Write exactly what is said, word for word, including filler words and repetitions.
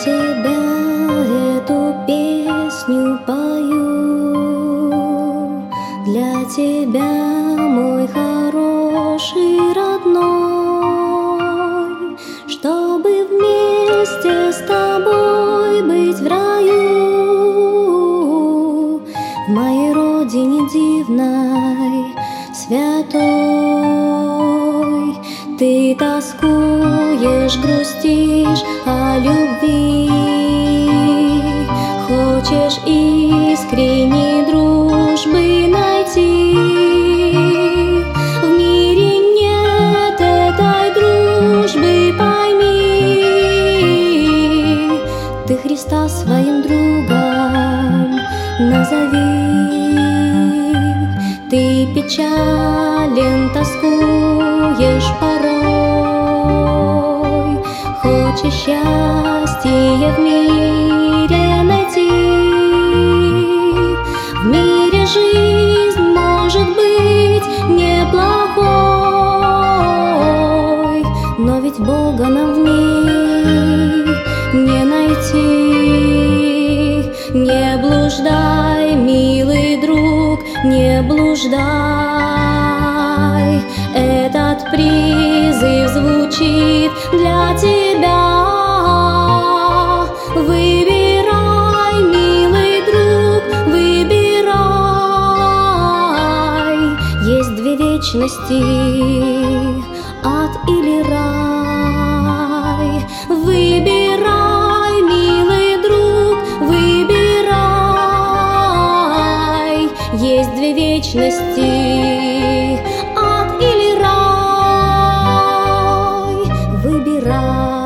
тебя эту песню пою, для тебя, мой хороший родной, чтобы вместе с тобой быть в раю, в моей родине дивной, святой. Ты тоскуешь, грустишь о любви, хочешь искренней дружбы найти. В мире нет этой дружбы, пойми. Ты Христа своим другом назови. Ты печален, тоскуешь порой, хочешь счастье в мире найти. В мире жизнь может быть неплохой, но ведь Бога нам в ней не найти. Не блуждай, милый друг, не блуждай. Этот призыв звучит для тебя. Выбирай, милый друг, выбирай. Есть две вечности, ад или рай. Выбирай, милый друг, выбирай. Есть две вечности, ад или рай. Выбирай.